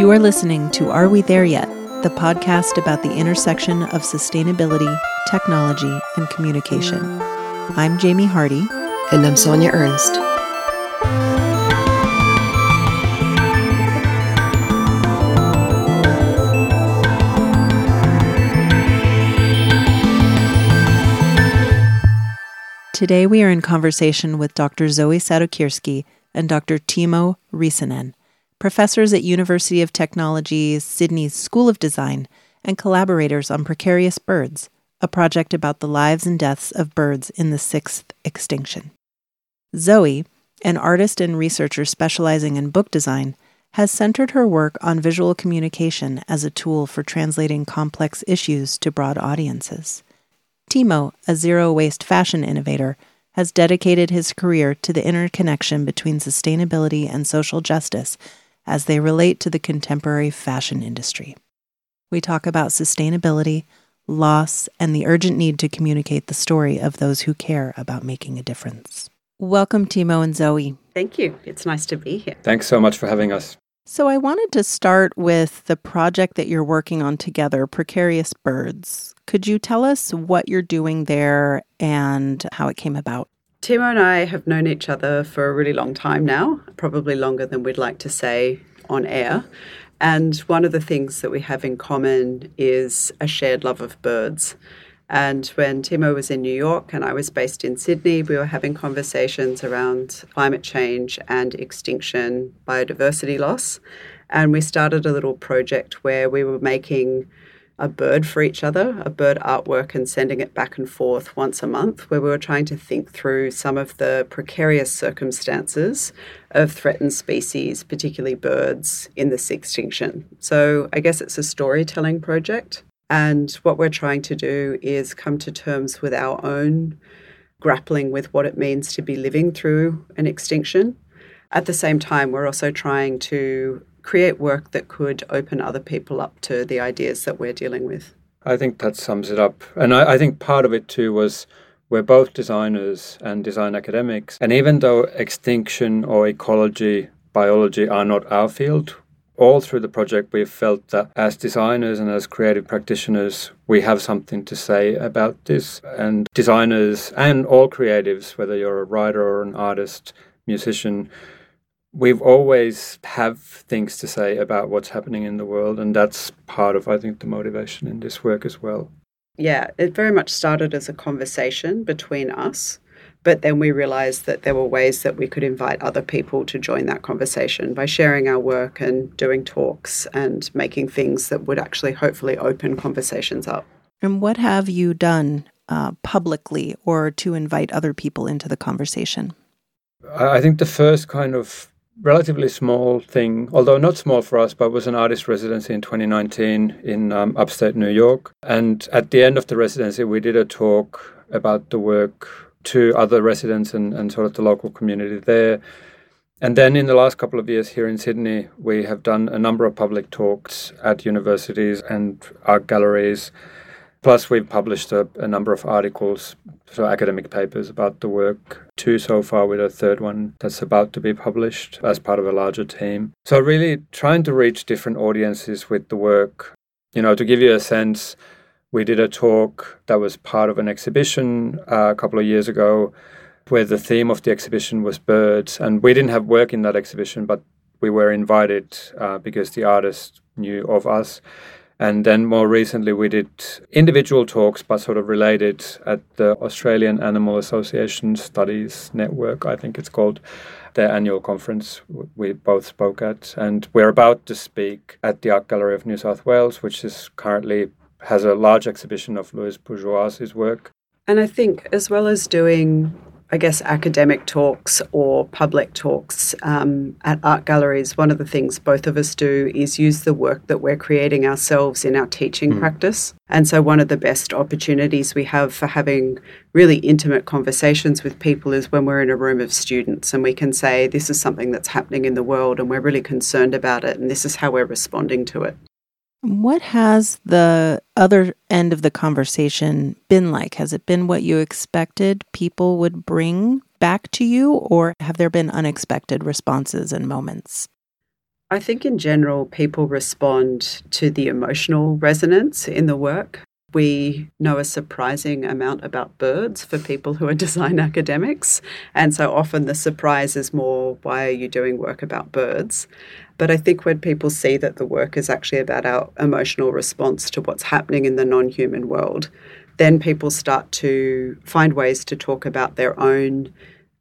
You are listening to Are We There Yet?, the podcast about the intersection of sustainability, technology, and communication. I'm Jamie Hardy. And I'm Sonia Ernst. Today we are in conversation with Dr. Zoe Sadokierski and Dr. Timo Rissanen, professors at University of Technology Sydney's School of Design and collaborators on Precarious Birds, a project about the lives and deaths of birds in the sixth extinction. Zoe, an artist and researcher specializing in book design, has centered her work on visual communication as a tool for translating complex issues to broad audiences. Timo, a zero-waste fashion innovator, has dedicated his career to the interconnection between sustainability and social justice as they relate to the contemporary fashion industry. We talk about sustainability, loss, and the urgent need to communicate the story of those who care about making a difference. Welcome, Timo and Zoe. Thank you. It's nice to be here. Thanks so much for having us. So I wanted to start with the project that you're working on together, Precarious Birds. Could you tell us what you're doing there and how it came about? Timo and I have known each other for a really long time now, probably longer than we'd like to say on air. And one of the things that we have in common is a shared love of birds. And when Timo was in New York and I was based in Sydney, we were having conversations around climate change and extinction, biodiversity loss. And we started a little project where we were making a bird for each other, a bird artwork, and sending it back and forth once a month, where we were trying to think through some of the precarious circumstances of threatened species, particularly birds, in this extinction. So I guess it's a storytelling project. And what we're trying to do is come to terms with our own grappling with what it means to be living through an extinction. At the same time, we're also trying to create work that could open other people up to the ideas that we're dealing with. I think that sums it up. And I think part of it too was we're both designers and design academics. And even though extinction or ecology, biology are not our field, all through the project we've felt that as designers and as creative practitioners, we have something to say about this. And designers and all creatives, whether you're a writer or an artist, musician, we've always have things to say about what's happening in the world, and that's part of, I think, the motivation in this work as well. Yeah, it very much started as a conversation between us, but then we realized that there were ways that we could invite other people to join that conversation by sharing our work and doing talks and making things that would actually hopefully open conversations up. And what have you done publicly or to invite other people into the conversation? I think the first kind of relatively small thing, although not small for us, but was an artist residency in 2019 in upstate New York. And at the end of the residency, we did a talk about the work to other residents and sort of the local community there. And then in the last couple of years here in Sydney, we have done a number of public talks at universities and art galleries. Plus, we've published a number of articles, so academic papers about the work, 2 so far, with a third one that's about to be published as part of a larger team. So really trying to reach different audiences with the work. You know, to give you a sense, we did a talk that was part of an exhibition a couple of years ago where the theme of the exhibition was birds. And we didn't have work in that exhibition, but we were invited because the artist knew of us. And then more recently, we did individual talks, but sort of related at the Australian Animal Association Studies Network, I think it's called, their annual conference we both spoke at. And we're about to speak at the Art Gallery of New South Wales, which is currently has a large exhibition of Louis Bourgeois' work. And I think as well as doing, I guess, academic talks or public talks at art galleries, one of the things both of us do is use the work that we're creating ourselves in our teaching practice. And so one of the best opportunities we have for having really intimate conversations with people is when we're in a room of students and we can say, this is something that's happening in the world and we're really concerned about it and this is how we're responding to it. What has the other end of the conversation been like? Has it been what you expected people would bring back to you, or have there been unexpected responses and moments? I think in general, people respond to the emotional resonance in the work. We know a surprising amount about birds for people who are design academics. And so often the surprise is more, why are you doing work about birds? But I think when people see that the work is actually about our emotional response to what's happening in the non-human world, then people start to find ways to talk about their own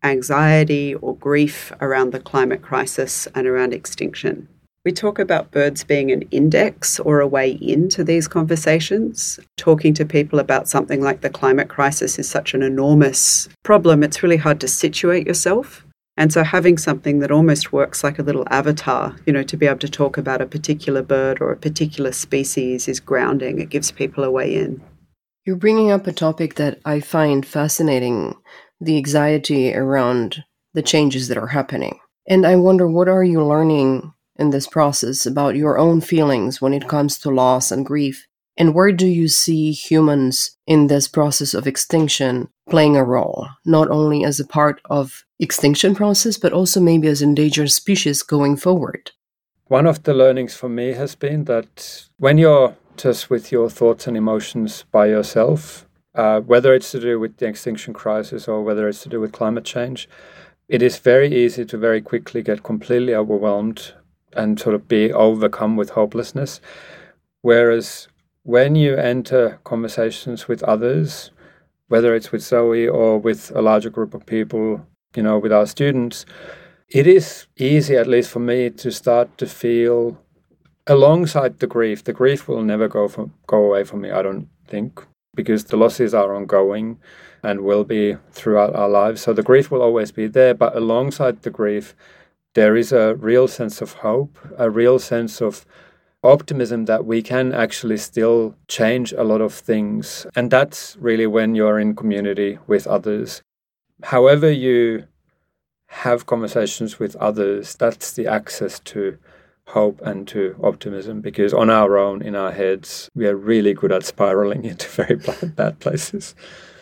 anxiety or grief around the climate crisis and around extinction. We talk about birds being an index or a way into these conversations. Talking to people about something like the climate crisis is such an enormous problem, it's really hard to situate yourself. And so having something that almost works like a little avatar, to be able to talk about a particular bird or a particular species is grounding. It gives people a way in. You're bringing up a topic that I find fascinating, the anxiety around the changes that are happening. And I wonder, what are you learning in this process about your own feelings when it comes to loss and grief? And where do you see humans in this process of extinction playing a role, not only as a part of extinction process, but also maybe as endangered species going forward? One of the learnings for me has been that when you're just with your thoughts and emotions by yourself, whether it's to do with the extinction crisis or whether it's to do with climate change, it is very easy to very quickly get completely overwhelmed and sort of be overcome with hopelessness. Whereas when you enter conversations with others, whether it's with Zoe or with a larger group of people, with our students, it is easy, at least for me, to start to feel alongside the grief. The grief will never go away from me, I don't think, because the losses are ongoing and will be throughout our lives. So the grief will always be there, but alongside the grief, there is a real sense of hope, a real sense of optimism that we can actually still change a lot of things. And that's really when you're in community with others. However you have conversations with others, that's the access to hope and to optimism, because on our own, in our heads, we are really good at spiraling into very bad places.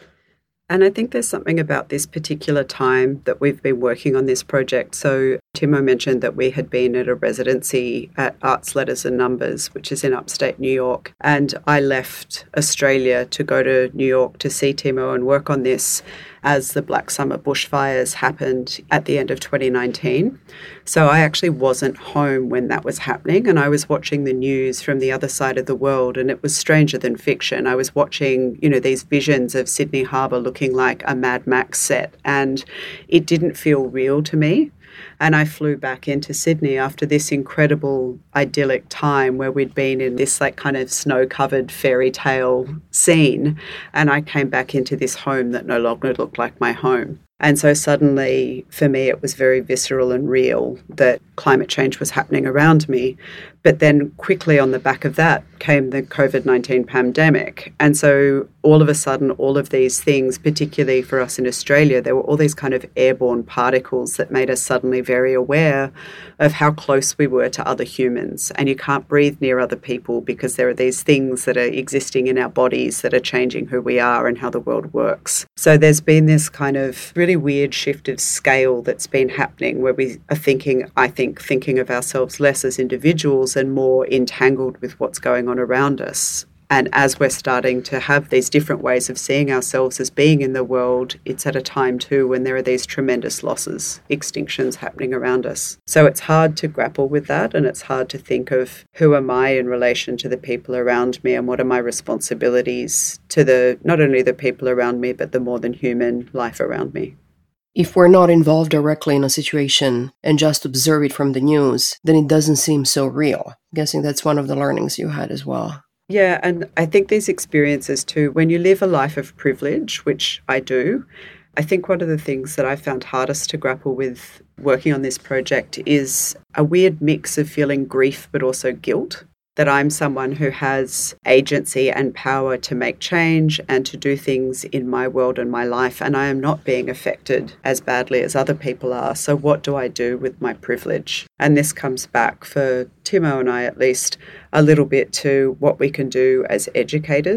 And I think there's something about this particular time that we've been working on this project. So Timo mentioned that we had been at a residency at Arts, Letters and Numbers, which is in upstate New York. And I left Australia to go to New York to see Timo and work on this as the Black Summer bushfires happened at the end of 2019. So I actually wasn't home when that was happening, and I was watching the news from the other side of the world, and it was stranger than fiction. I was watching, these visions of Sydney Harbour looking like a Mad Max set, and it didn't feel real to me. And I flew back into Sydney after this incredible idyllic time where we'd been in this kind of snow-covered fairy tale scene. And I came back into this home that no longer looked like my home. And so suddenly, for me, it was very visceral and real that climate change was happening around me. But then quickly on the back of that came the COVID-19 pandemic. And so all of a sudden, all of these things, particularly for us in Australia, there were all these kind of airborne particles that made us suddenly very aware of how close we were to other humans. And you can't breathe near other people because there are these things that are existing in our bodies that are changing who we are and how the world works. So there's been this kind of really weird shift of scale that's been happening where we are thinking of ourselves less as individuals and more entangled with what's going on around us. And as we're starting to have these different ways of seeing ourselves as being in the world, it's at a time too when there are these tremendous losses, extinctions happening around us. So it's hard to grapple with that, and it's hard to think of who am I in relation to the people around me and what are my responsibilities to not only the people around me, but the more than human life around me. If we're not involved directly in a situation and just observe it from the news, then it doesn't seem so real. I'm guessing that's one of the learnings you had as well. Yeah, and I think these experiences too, when you live a life of privilege, which I do, I think one of the things that I found hardest to grapple with working on this project is a weird mix of feeling grief but also guilt. That I'm someone who has agency and power to make change and to do things in my world and my life, and I am not being affected as badly as other people are. So what do I do with my privilege? And this comes back for Timo and I, at least, a little bit to what we can do as educators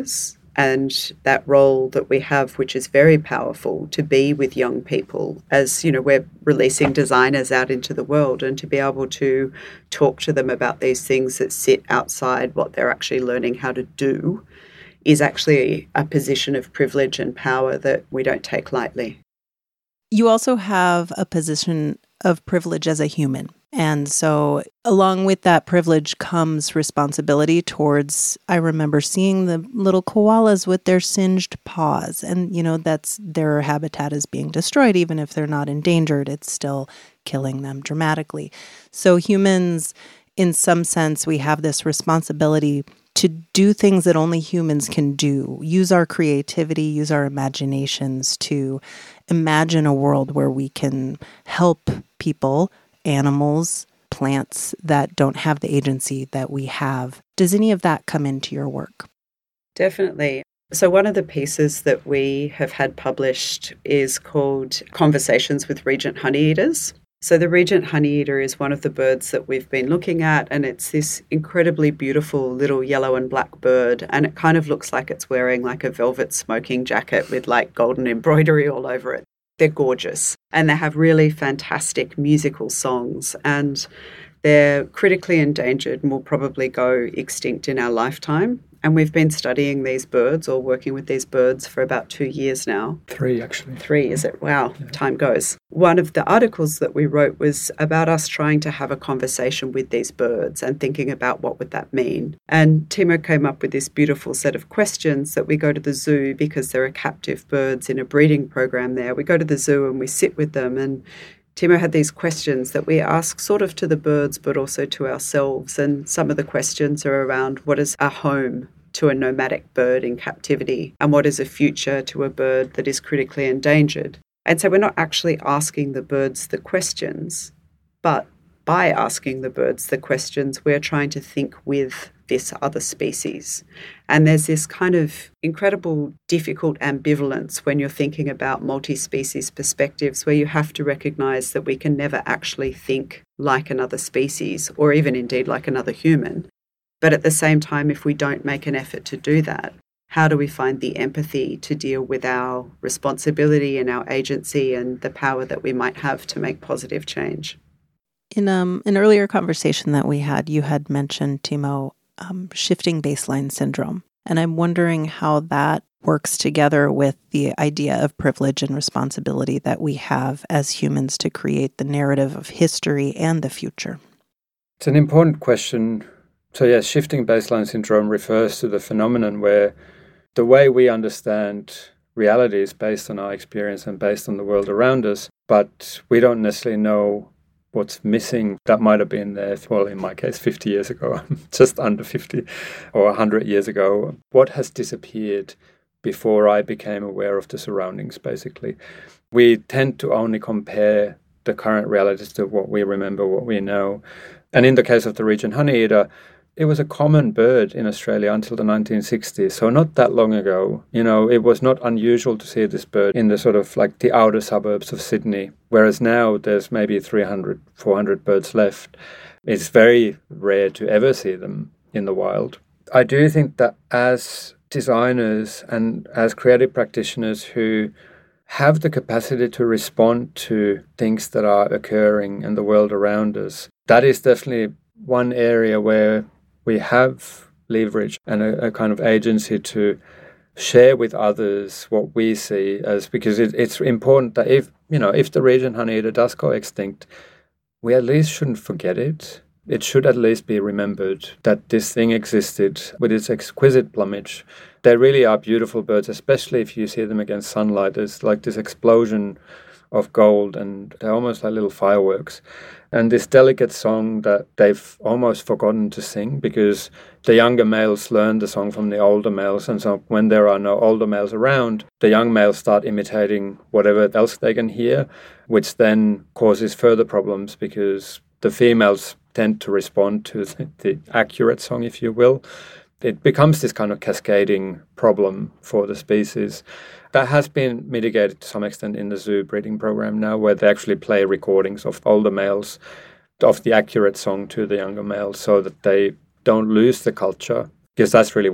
and that role that we have, which is very powerful, to be with young people as, we're releasing designers out into the world, and to be able to talk to them about these things that sit outside what they're actually learning how to do is actually a position of privilege and power that we don't take lightly. You also have a position of privilege as a human. And so along with that privilege comes responsibility towards, I remember seeing the little koalas with their singed paws. And, that's their habitat is being destroyed. Even if they're not endangered, it's still killing them dramatically. So humans, in some sense, we have this responsibility to do things that only humans can do, use our creativity, use our imaginations to imagine a world where we can help people, animals, plants that don't have the agency that we have. Does any of that come into your work? Definitely. So one of the pieces that we have had published is called Conversations with Regent Honeyeaters. So the Regent Honeyeater is one of the birds that we've been looking at, and it's this incredibly beautiful little yellow and black bird, and it kind of looks like it's wearing like a velvet smoking jacket with like golden embroidery all over it. They're gorgeous, and they have really fantastic musical songs, and they're critically endangered and will probably go extinct in our lifetime. And we've been studying these birds or working with these birds for about 2 years now. 3, actually. 3, is it? Wow, yeah. Time goes. One of the articles that we wrote was about us trying to have a conversation with these birds and thinking about what would that mean. And Timo came up with this beautiful set of questions that we go to the zoo, because there are captive birds in a breeding program there. We go to the zoo and we sit with them, and Timo had these questions that we ask sort of to the birds but also to ourselves, and some of the questions are around what is a home to a nomadic bird in captivity, and what is a future to a bird that is critically endangered. And so we're not actually asking the birds the questions, but by asking the birds the questions, we're trying to think with this other species. And there's this kind of incredible, difficult ambivalence when you're thinking about multi-species perspectives, where you have to recognize that we can never actually think like another species, or even indeed like another human. But at the same time, if we don't make an effort to do that, how do we find the empathy to deal with our responsibility and our agency and the power that we might have to make positive change? In an earlier conversation that we had, you had mentioned, Timo, shifting baseline syndrome. And I'm wondering how that works together with the idea of privilege and responsibility that we have as humans to create the narrative of history and the future. It's an important question. So yes, shifting baseline syndrome refers to the phenomenon where the way we understand reality is based on our experience and based on the world around us, but we don't necessarily know what's missing that might have been there, well, in my case, 50 years ago, just under 50, or 100 years ago. What has disappeared before I became aware of the surroundings, basically? We tend to only compare the current realities to what we remember, what we know. And in the case of the Regent Honeyeater, it was a common bird in Australia until the 1960s, so not that long ago. It was not unusual to see this bird in the sort of like the outer suburbs of Sydney, whereas now there's maybe 300, 400 birds left. It's very rare to ever see them in the wild. I do think that as designers and as creative practitioners who have the capacity to respond to things that are occurring in the world around us, that is definitely one area where we have leverage and a kind of agency to share with others what we see as, because it's important that if the Regent Honeyeater does go extinct, we at least shouldn't forget it. It should at least be remembered that this thing existed with its exquisite plumage. They really are beautiful birds, especially if you see them against sunlight. There's like this explosion of gold, and they're almost like little fireworks. And this delicate song that they've almost forgotten to sing, because the younger males learn the song from the older males, and so when there are no older males around, the young males start imitating whatever else they can hear, which then causes further problems because the females tend to respond to the accurate song, if you will. It becomes this kind of cascading problem for the species. That has been mitigated to some extent in the zoo breeding program now, where they actually play recordings of older males of the accurate song to the younger males so that they don't lose the culture, because that's really what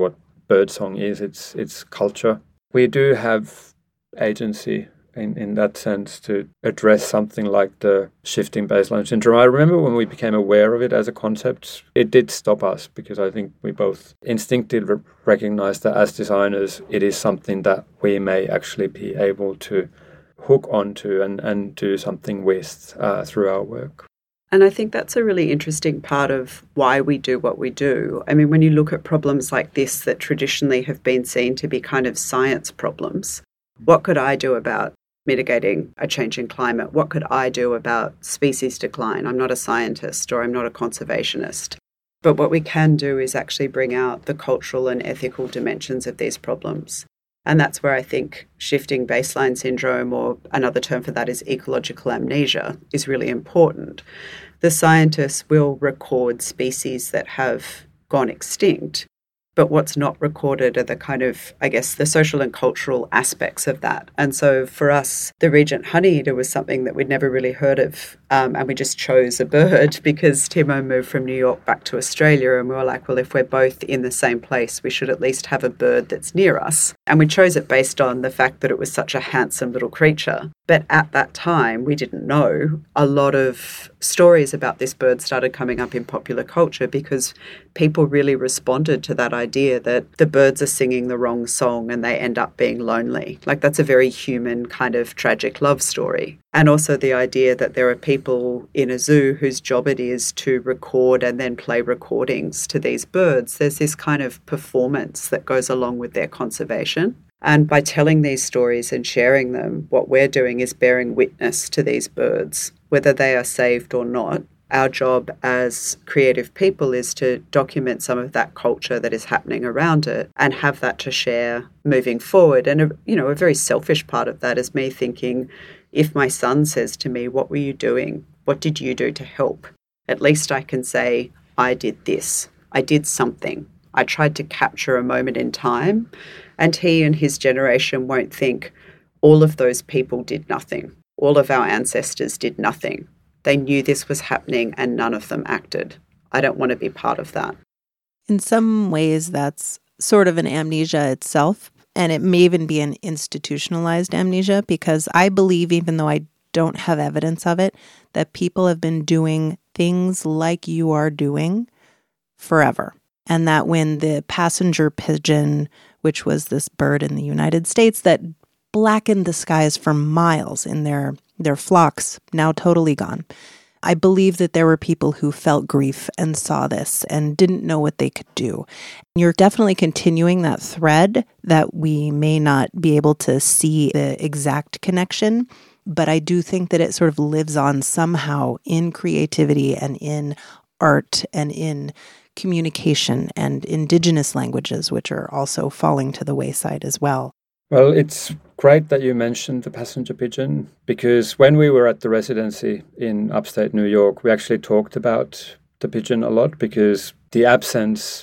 birdsong is. It's culture. We do have agency in that sense to address something like the shifting baseline syndrome. I remember when we became aware of it as a concept, it did stop us because I think we both instinctively recognized that as designers, it is something that we may actually be able to hook onto and do something with through our work. And I think that's a really interesting part of why we do what we do. I mean, when you look at problems like this that traditionally have been seen to be kind of science problems, what could I do about mitigating a changing climate? What could I do about species decline? I'm not a scientist or I'm not a conservationist. But what we can do is actually bring out the cultural and ethical dimensions of these problems. And that's where I think shifting baseline syndrome, or another term for that is ecological amnesia, is really important. The scientists will record species that have gone extinct, but what's not recorded are the kind of, I guess, the social and cultural aspects of that. And so for us, the Regent honeyeater was something that we'd never really heard of. And we just chose a bird because Timo moved from New York back to Australia. And we were like, well, if we're both in the same place, we should at least have a bird that's near us. And we chose it based on the fact that it was such a handsome little creature. But at that time, we didn't know. A lot of stories about this bird started coming up in popular culture because people really responded to that idea that the birds are singing the wrong song and they end up being lonely. Like, that's a very human kind of tragic love story. And also the idea that there are people in a zoo whose job it is to record and then play recordings to these birds. There's this kind of performance that goes along with their conservation. And by telling these stories and sharing them, what we're doing is bearing witness to these birds, whether they are saved or not. Our job as creative people is to document some of that culture that is happening around it and have that to share moving forward. And, a very selfish part of that is me thinking, if my son says to me, what were you doing? What did you do to help? At least I can say, I did this. I did something. I tried to capture a moment in time. And he and his generation won't think all of those people did nothing. All of our ancestors did nothing. They knew this was happening and none of them acted. I don't want to be part of that. In some ways, that's sort of an amnesia itself. And it may even be an institutionalized amnesia, because I believe, even though I don't have evidence of it, that people have been doing things like you are doing forever. And that when the passenger pigeon, which was this bird in the United States that blackened the skies for miles in their flocks, now totally gone, I believe that there were people who felt grief and saw this and didn't know what they could do. You're definitely continuing that thread that we may not be able to see the exact connection, but I do think that it sort of lives on somehow in creativity and in art and in communication and indigenous languages, which are also falling to the wayside as well. Well, it's great that you mentioned the passenger pigeon, because when we were at the residency in upstate New York, we actually talked about the pigeon a lot, because the absence,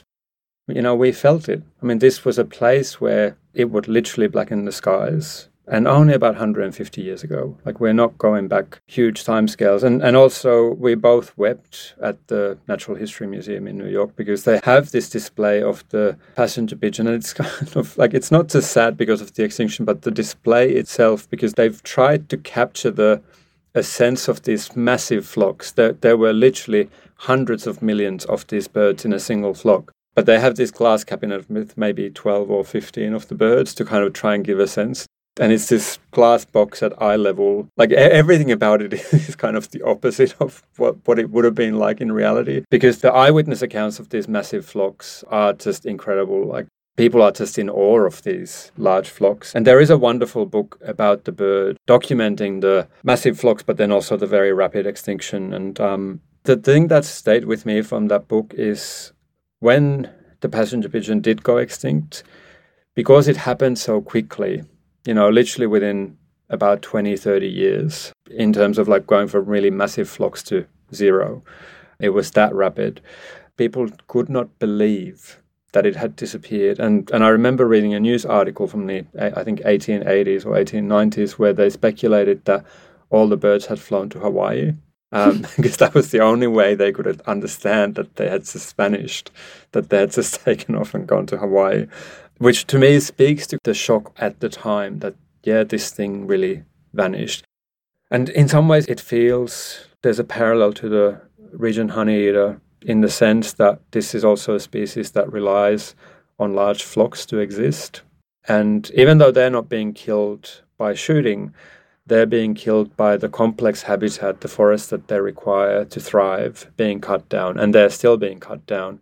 we felt it. I mean, this was a place where it would literally blacken the skies, and only about 150 years ago. Like, we're not going back huge timescales. And also, we both wept at the Natural History Museum in New York, because they have this display of the passenger pigeon. And it's kind of like, it's not just sad because of the extinction, but the display itself, because they've tried to capture a sense of these massive flocks. There were literally hundreds of millions of these birds in a single flock. But they have this glass cabinet with maybe 12 or 15 of the birds to kind of try and give a sense. And it's this glass box at eye level. Like, everything about it is kind of the opposite of what it would have been like in reality. Because the eyewitness accounts of these massive flocks are just incredible. Like, people are just in awe of these large flocks. And there is a wonderful book about the bird documenting the massive flocks, but then also the very rapid extinction. And the thing that stayed with me from that book is when the passenger pigeon did go extinct, because it happened so quickly, literally within about 20, 30 years, in terms of like going from really massive flocks to zero. It was that rapid. People could not believe that it had disappeared. And I remember reading a news article from the, I think, 1880s or 1890s, where they speculated that all the birds had flown to Hawaii. because that was the only way they could understand that they had just vanished, that they had just taken off and gone to Hawaii, which to me speaks to the shock at the time that, this thing really vanished. And in some ways it feels there's a parallel to the Regent honeyeater in the sense that this is also a species that relies on large flocks to exist. And even though they're not being killed by shooting, they're being killed by the complex habitat, the forest that they require to thrive, being cut down, and they're still being cut down.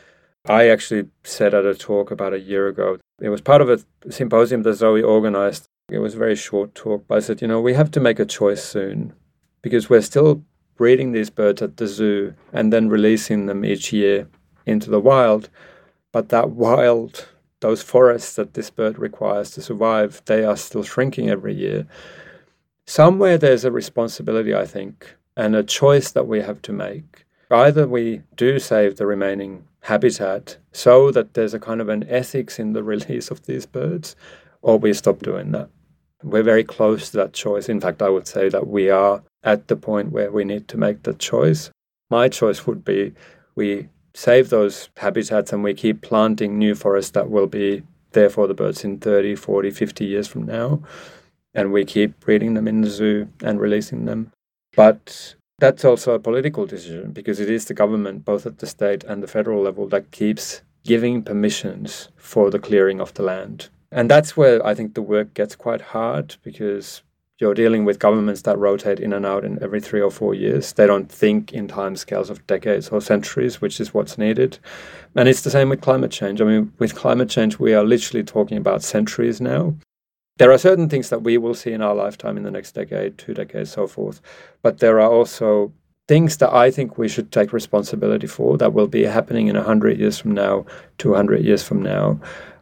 I actually said at a talk about a year ago, it was part of a symposium that Zoe organized. It was a very short talk, but I said, we have to make a choice soon because we're still breeding these birds at the zoo and then releasing them each year into the wild. But that wild, those forests that this bird requires to survive, they are still shrinking every year. Somewhere there's a responsibility, I think, and a choice that we have to make. Either we do save the remaining habitat so that there's a kind of an ethics in the release of these birds, or we stop doing that. We're very close to that choice. In fact, I would say that we are at the point where we need to make that choice. My choice would be we save those habitats and we keep planting new forests that will be there for the birds in 30, 40, 50 years from now. And we keep breeding them in the zoo and releasing them. But that's also a political decision because it is the government, both at the state and the federal level, that keeps giving permissions for the clearing of the land. And that's where I think the work gets quite hard because you're dealing with governments that rotate in and out in every 3 or 4 years. They don't think in timescales of decades or centuries, which is what's needed. And it's the same with climate change. I mean, with climate change, we are literally talking about centuries now. There are certain things that we will see in our lifetime in the next decade, 2 decades, so forth. But there are also things that I think we should take responsibility for that will be happening in 100 years from now, 200 years from now.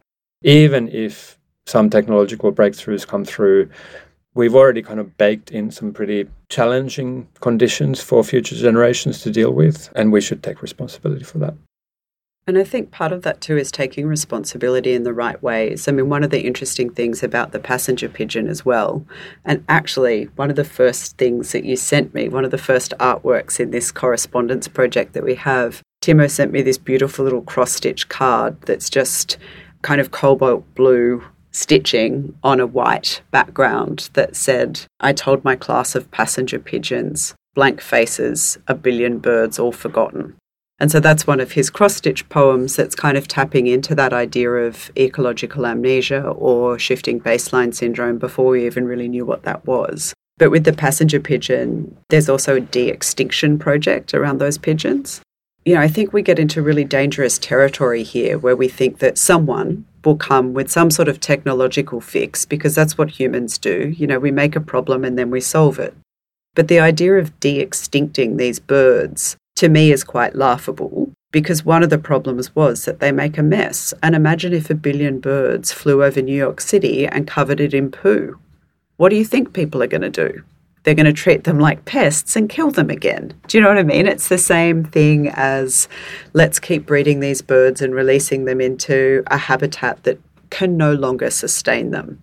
Even if some technological breakthroughs come through, we've already kind of baked in some pretty challenging conditions for future generations to deal with, and we should take responsibility for that. And I think part of that too is taking responsibility in the right ways. I mean, one of the interesting things about the passenger pigeon as well, and actually one of the first things that you sent me, one of the first artworks in this correspondence project that we have, Timo sent me this beautiful little cross-stitch card that's just kind of cobalt blue stitching on a white background that said, "I told my class of passenger pigeons, blank faces, a billion birds all forgotten." And so that's one of his cross-stitch poems that's kind of tapping into that idea of ecological amnesia or shifting baseline syndrome before we even really knew what that was. But with the passenger pigeon, there's also a de-extinction project around those pigeons. I think we get into really dangerous territory here where we think that someone will come with some sort of technological fix because that's what humans do. We make a problem and then we solve it. But the idea of de-extincting these birds to me is quite laughable because one of the problems was that they make a mess. And imagine if a billion birds flew over New York City and covered it in poo. What do you think people are going to do? They're going to treat them like pests and kill them again. Do you know what I mean? It's the same thing as let's keep breeding these birds and releasing them into a habitat that can no longer sustain them.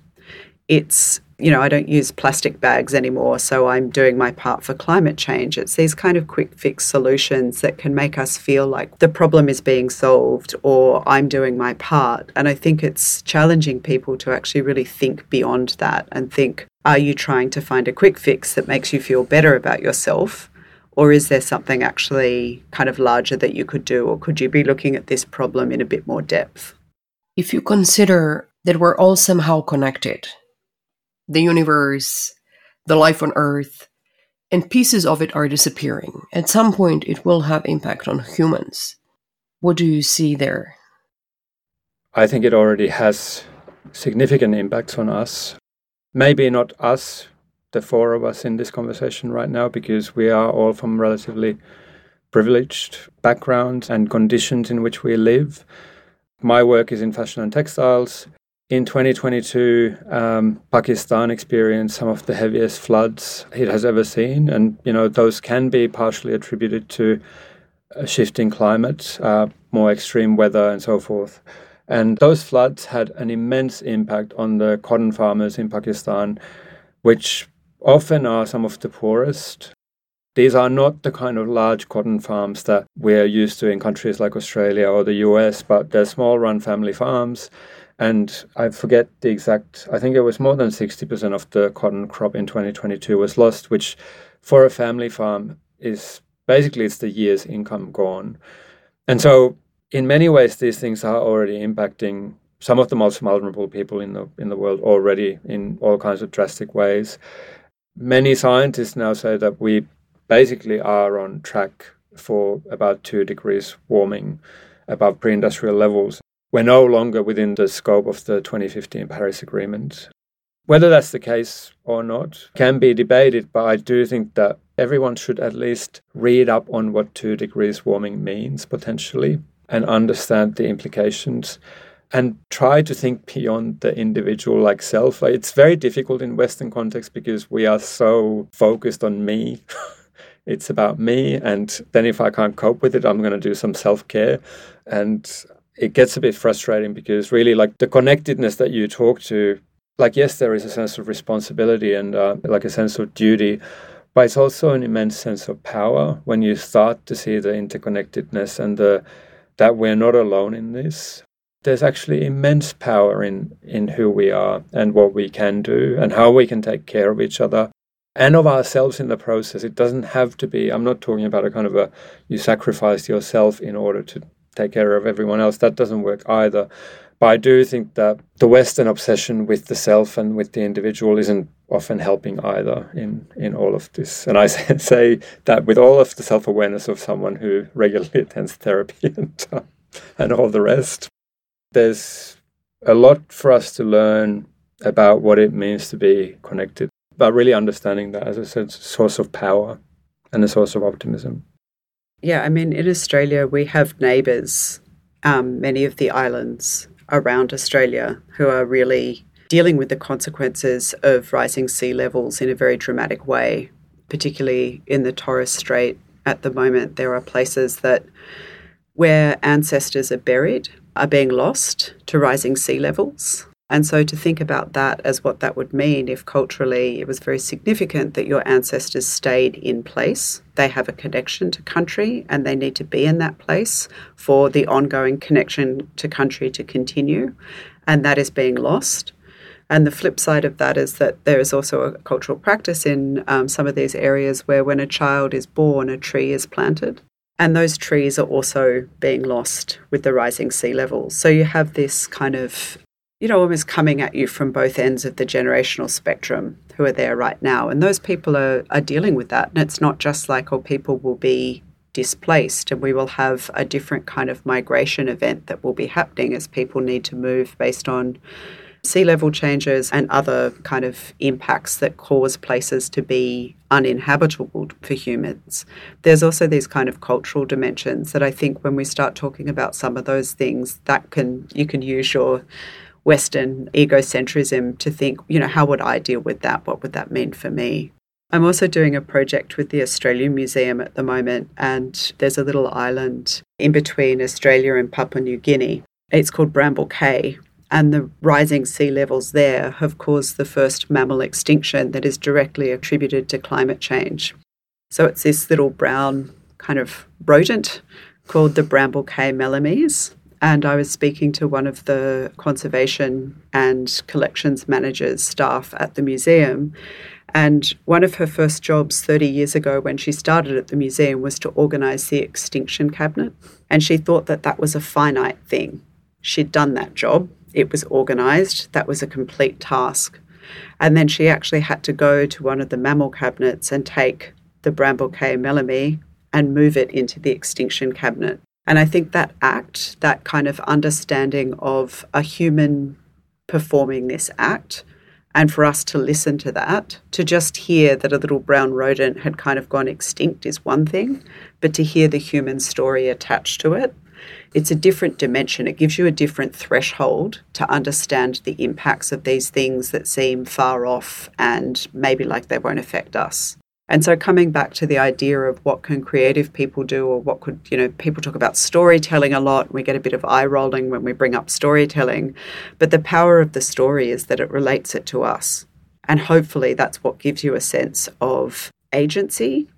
It's, I don't use plastic bags anymore, so I'm doing my part for climate change. It's these kind of quick fix solutions that can make us feel like the problem is being solved or I'm doing my part. And I think it's challenging people to actually really think beyond that and think, are you trying to find a quick fix that makes you feel better about yourself? Or is there something actually kind of larger that you could do? Or could you be looking at this problem in a bit more depth? If you consider that we're all somehow connected, the universe, the life on Earth, and pieces of it are disappearing. At some point, it will have impact on humans. What do you see there? I think it already has significant impacts on us. Maybe not us, the four of us in this conversation right now, because we are all from relatively privileged backgrounds and conditions in which we live. My work is in fashion and textiles. In 2022, Pakistan experienced some of the heaviest floods it has ever seen. And, those can be partially attributed to a shifting climate, more extreme weather and so forth. And those floods had an immense impact on the cotton farmers in Pakistan, which often are some of the poorest. These are not the kind of large cotton farms that we're used to in countries like Australia or the US, but they're small run family farms. And I forget the exact, I think it was more than 60% of the cotton crop in 2022 was lost, which for a family farm is basically it's the year's income gone. And so in many ways, these things are already impacting some of the most vulnerable people in the world already in all kinds of drastic ways. Many scientists now say that we basically are on track for about 2 degrees warming above pre-industrial levels. We're no longer within the scope of the 2015 Paris Agreement. Whether that's the case or not can be debated, but I do think that everyone should at least read up on what 2 degrees warming means potentially and understand the implications and try to think beyond the individual like self. Like, it's very difficult in Western context because we are so focused on me. It's about me, and then if I can't cope with it, I'm going to do some self-care. And it gets a bit frustrating because really, like, the connectedness that you talk to, like, yes, there is a sense of responsibility and like a sense of duty, but it's also an immense sense of power when you start to see the interconnectedness and that we're not alone in this. There's actually immense power in who we are and what we can do and how we can take care of each other and of ourselves in the process. It doesn't have to be, I'm not talking about a kind of you sacrifice yourself in order to take care of everyone else. That doesn't work either. But I do think that the Western obsession with the self and with the individual isn't often helping either in all of this. And I say that with all of the self-awareness of someone who regularly attends therapy and all the rest. There's a lot for us to learn about what it means to be connected, but really understanding that as a source of power and a source of optimism. Yeah, I mean, in Australia, we have neighbours, many of the islands around Australia, who are really dealing with the consequences of rising sea levels in a very dramatic way, particularly in the Torres Strait. At the moment, there are places where ancestors are buried, are being lost to rising sea levels. And so to think about that as what that would mean if culturally it was very significant that your ancestors stayed in place, they have a connection to country and they need to be in that place for the ongoing connection to country to continue, and that is being lost. And the flip side of that is that there is also a cultural practice in some of these areas where when a child is born, a tree is planted. And those trees are also being lost with the rising sea levels. So you have this kind of, almost coming at you from both ends of the generational spectrum who are there right now. And those people are dealing with that. And it's not just like, people will be displaced and we will have a different kind of migration event that will be happening as people need to move based on sea level changes and other kind of impacts that cause places to be uninhabitable for humans. There's also these kind of cultural dimensions that I think when we start talking about some of those things, you can use your Western egocentrism to think, how would I deal with that? What would that mean for me? I'm also doing a project with the Australian Museum at the moment, and there's a little island in between Australia and Papua New Guinea. It's called Bramble Cay. And the rising sea levels there have caused the first mammal extinction that is directly attributed to climate change. So it's this little brown kind of rodent called the Bramble Cay melames. And I was speaking to one of the conservation and collections managers staff at the museum. And one of her first jobs 30 years ago when she started at the museum was to organise the extinction cabinet. And she thought that was a finite thing. She'd done that job. It was organised. That was a complete task. And then she actually had to go to one of the mammal cabinets and take the Bramble Cay melame and move it into the extinction cabinet. And I think that act, that kind of understanding of a human performing this act, and for us to listen to that, to just hear that a little brown rodent had kind of gone extinct is one thing, but to hear the human story attached to it, it's a different dimension. It gives you a different threshold to understand the impacts of these things that seem far off and maybe like they won't affect us. And so coming back to the idea of what can creative people do, or what could, people talk about storytelling a lot. We get a bit of eye rolling when we bring up storytelling. But the power of the story is that it relates it to us. And hopefully that's what gives you a sense of agency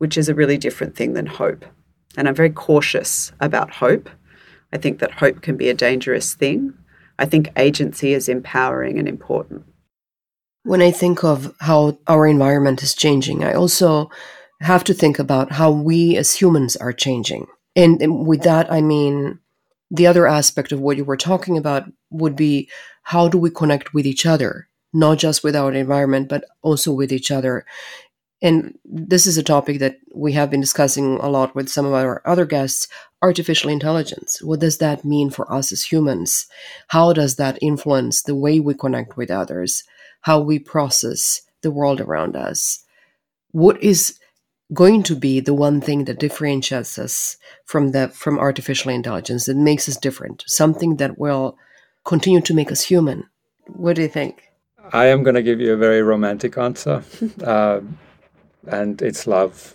which is a really different thing than hope. And I'm very cautious about hope. I think that hope can be a dangerous thing. I think agency is empowering and important. When I think of how our environment is changing, I also have to think about how we as humans are changing. And with that, I mean, the other aspect of what you were talking about would be, how do we connect with each other, not just with our environment, but also with each other. And this is a topic that we have been discussing a lot with some of our other guests, artificial intelligence. What does that mean for us as humans? How does that influence the way we connect with others, how we process the world around us? What is going to be the one thing that differentiates us from artificial intelligence, that makes us different, something that will continue to make us human? What do you think? I am going to give you a very romantic answer, and it's love.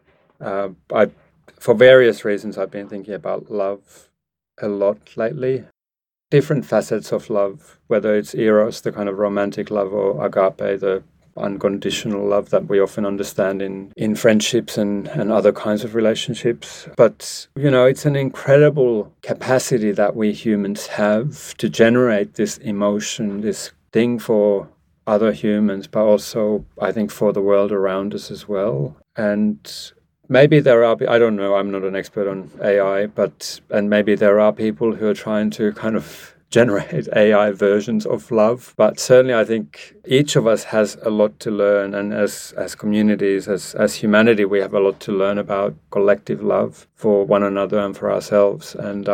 For various reasons, I've been thinking about love a lot lately. Different facets of love, whether it's eros, the kind of romantic love, or agape, the unconditional love that we often understand in friendships and other kinds of relationships. But, it's an incredible capacity that we humans have to generate this emotion, this thing for other humans, but also, I think, for the world around us as well. And maybe there are, I don't know, I'm not an expert on AI, and maybe there are people who are trying to kind of generate AI versions of love. But certainly I think each of us has a lot to learn. And as communities, as humanity, we have a lot to learn about collective love for one another and for ourselves. And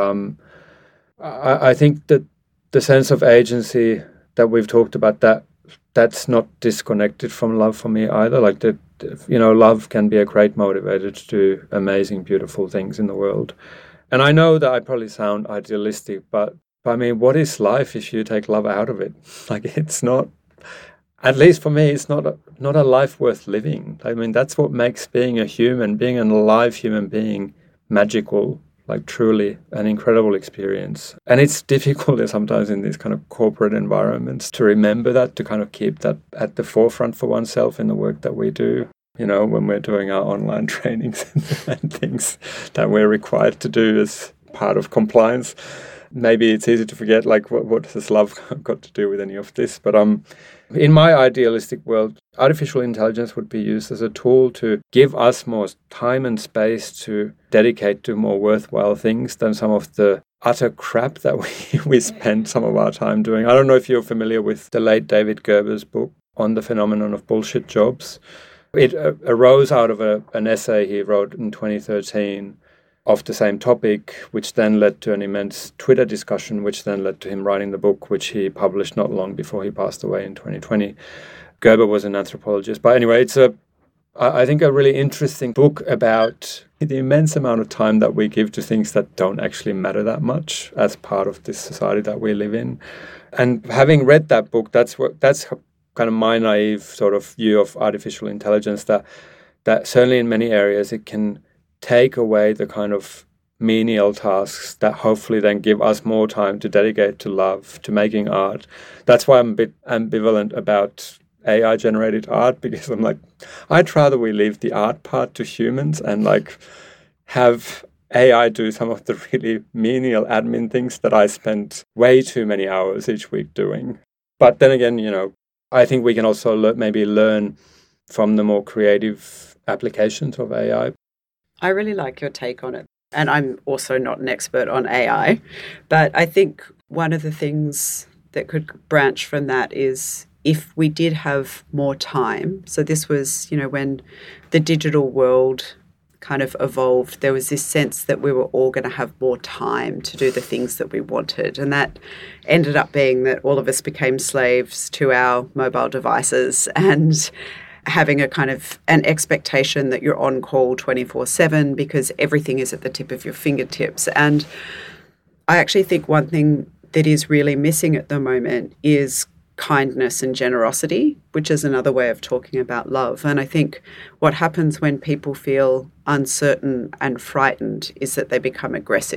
I think that the sense of agency that we've talked about, that's not disconnected from love for me either. Like that, love can be a great motivator to do amazing, beautiful things in the world. And I know that I probably sound idealistic, but I mean, what is life if you take love out of it? Like, it's not, at least for me, it's not a life worth living. I mean, that's what makes being a human, being an alive human being, magical, like truly an incredible experience. And it's difficult sometimes in these kind of corporate environments to remember that, to kind of keep that at the forefront for oneself in the work that we do. When we're doing our online trainings and things that we're required to do as part of compliance. Maybe it's easy to forget, like, what has love got to do with any of this? But in my idealistic world, artificial intelligence would be used as a tool to give us more time and space to dedicate to more worthwhile things than some of the utter crap that we spend some of our time doing. I don't know if you're familiar with the late David Gerber's book on the phenomenon of bullshit jobs. It arose out of an essay he wrote in 2013 of the same topic, which then led to an immense Twitter discussion, which then led to him writing the book, which he published not long before he passed away in 2020. Gerber was an anthropologist. But anyway, it's I think a really interesting book about the immense amount of time that we give to things that don't actually matter that much as part of this society that we live in. And having read that book, that's kind of my naive sort of view of artificial intelligence, that certainly in many areas it can take away the kind of menial tasks that hopefully then give us more time to dedicate to love, to making art. That's why I'm a bit ambivalent about AI-generated art, because I'm like, I'd rather we leave the art part to humans and like have AI do some of the really menial admin things that I spend way too many hours each week doing. But then again, I think we can also maybe learn from the more creative applications of AI. I really like your take on it. And I'm also not an expert on AI, but I think one of the things that could branch from that is if we did have more time. So this was, when the digital world kind of evolved, there was this sense that we were all going to have more time to do the things that we wanted. And that ended up being that all of us became slaves to our mobile devices and having a kind of an expectation that you're on call 24/7 because everything is at the tip of your fingertips. And I actually think one thing that is really missing at the moment is kindness and generosity, which is another way of talking about love. And I think what happens when people feel uncertain and frightened is that they become aggressive.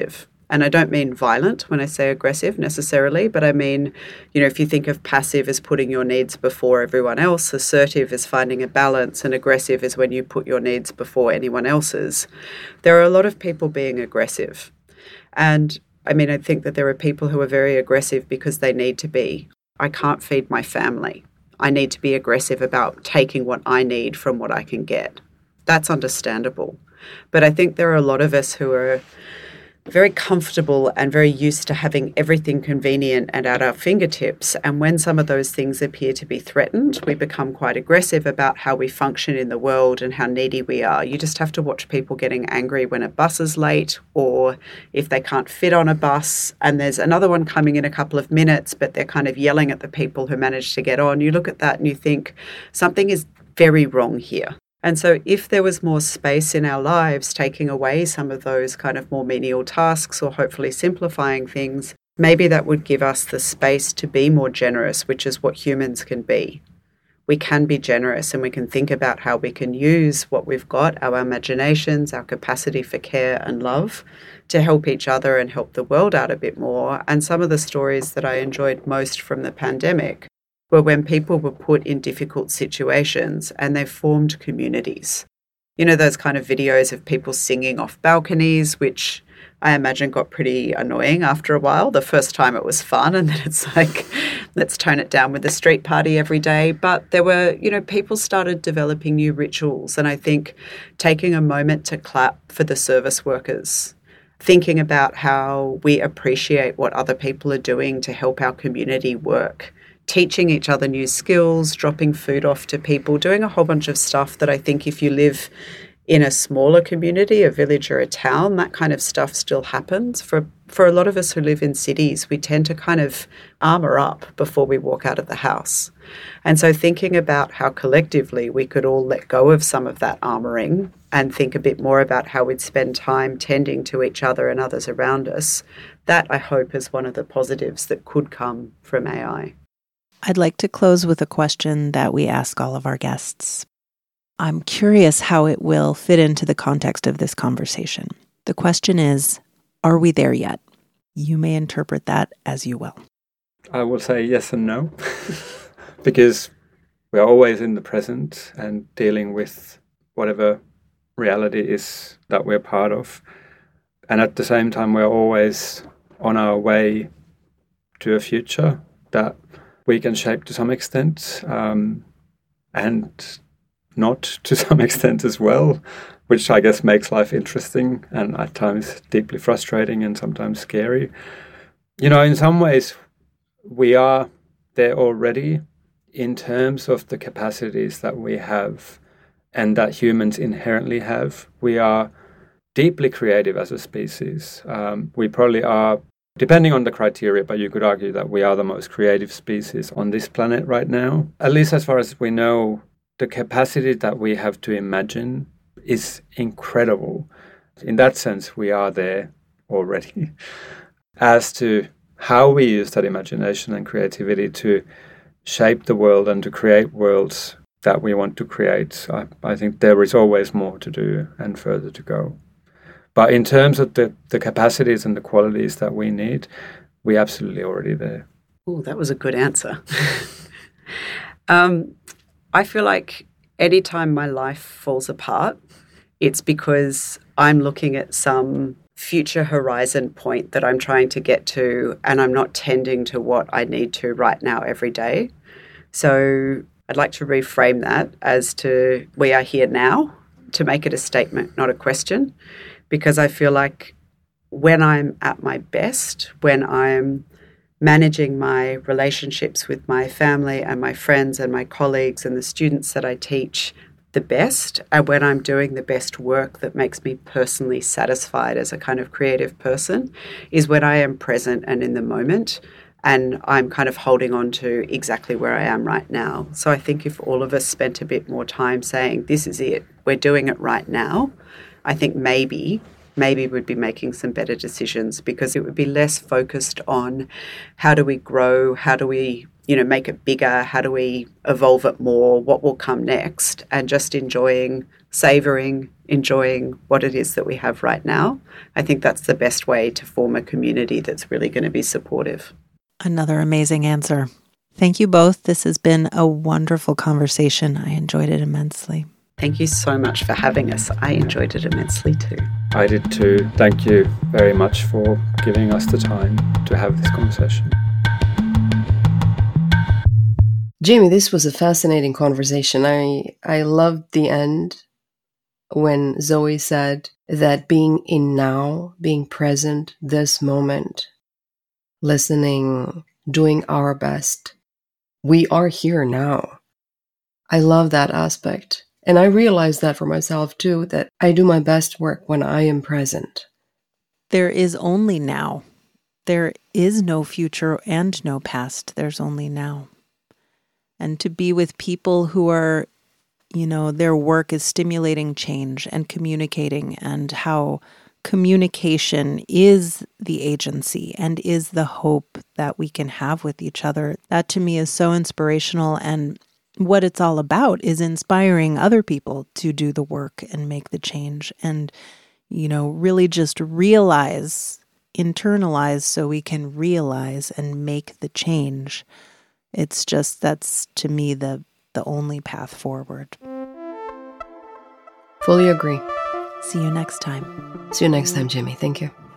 And I don't mean violent when I say aggressive necessarily, but I mean, if you think of passive as putting your needs before everyone else, assertive is finding a balance, and aggressive is when you put your needs before anyone else's. There are a lot of people being aggressive. And I mean, I think that there are people who are very aggressive because they need to be. I can't feed my family. I need to be aggressive about taking what I need from what I can get. That's understandable. But I think there are a lot of us who are very comfortable and very used to having everything convenient and at our fingertips. And when some of those things appear to be threatened, we become quite aggressive about how we function in the world and how needy we are. You just have to watch people getting angry when a bus is late, or if they can't fit on a bus and there's another one coming in a couple of minutes, but they're kind of yelling at the people who managed to get on. You look at that and you think something is very wrong here. And so if there was more space in our lives, taking away some of those kind of more menial tasks or hopefully simplifying things, maybe that would give us the space to be more generous, which is what humans can be. We can be generous, and we can think about how we can use what we've got, our imaginations, our capacity for care and love, to help each other and help the world out a bit more. And some of the stories that I enjoyed most from the pandemic were when people were put in difficult situations and they formed communities. Those kind of videos of people singing off balconies, which I imagine got pretty annoying after a while. The first time it was fun, and then it's like, let's tone it down with the street party every day. But there were, people started developing new rituals. And I think taking a moment to clap for the service workers, thinking about how we appreciate what other people are doing to help our community work, teaching each other new skills, dropping food off to people, doing a whole bunch of stuff that I think if you live in a smaller community, a village or a town, that kind of stuff still happens. For a lot of us who live in cities, we tend to kind of armor up before we walk out of the house. And so thinking about how collectively we could all let go of some of that armoring and think a bit more about how we'd spend time tending to each other and others around us, that I hope is one of the positives that could come from AI. I'd like to close with a question that we ask all of our guests. I'm curious how it will fit into the context of this conversation. The question is, are we there yet? You may interpret that as you will. I will say yes and no, because we're always in the present and dealing with whatever reality is that we're part of. And at the same time, we're always on our way to a future that we can shape to some extent, and not to some extent as well, which I guess makes life interesting and at times deeply frustrating and sometimes scary. In some ways, we are there already in terms of the capacities that we have and that humans inherently have. We are deeply creative as a species. We probably are, depending on the criteria, but you could argue that we are the most creative species on this planet right now. At least as far as we know, the capacity that we have to imagine is incredible. In that sense, we are there already. As to how we use that imagination and creativity to shape the world and to create worlds that we want to create, I think there is always more to do and further to go. But in terms of the capacities and the qualities that we need, we're absolutely already there. Oh, that was a good answer. I feel like anytime my life falls apart, it's because I'm looking at some future horizon point that I'm trying to get to, and I'm not tending to what I need to right now every day. So I'd like to reframe that as to we are here now, to make it a statement, not a question. Because I feel like when I'm at my best, when I'm managing my relationships with my family and my friends and my colleagues and the students that I teach the best, and when I'm doing the best work that makes me personally satisfied as a kind of creative person, is when I am present and in the moment, and I'm kind of holding on to exactly where I am right now. So I think if all of us spent a bit more time saying, this is it, we're doing it right now, I think maybe we'd be making some better decisions, because it would be less focused on how do we grow, how do we make it bigger? How do we evolve it more? What will come next? And just savouring, enjoying what it is that we have right now. I think that's the best way to form a community that's really going to be supportive. Another amazing answer. Thank you both. This has been a wonderful conversation. I enjoyed it immensely. Thank you so much for having us. I enjoyed it immensely too. I did too. Thank you very much for giving us the time to have this conversation. Jamie, this was a fascinating conversation. I loved the end when Zoe said that being in now, being present, this moment, listening, doing our best, we are here now. I love that aspect. And I realize that for myself too, that I do my best work when I am present. There is only now. There is no future and no past. There's only now. And to be with people who are, their work is stimulating change and communicating, and how communication is the agency and is the hope that we can have with each other. That to me is so inspirational, and what it's all about is inspiring other people to do the work and make the change and, really just internalize so we can realize and make the change. It's just, that's to me the only path forward. Fully agree. See you next time. See you next time, Jimmy. Thank you.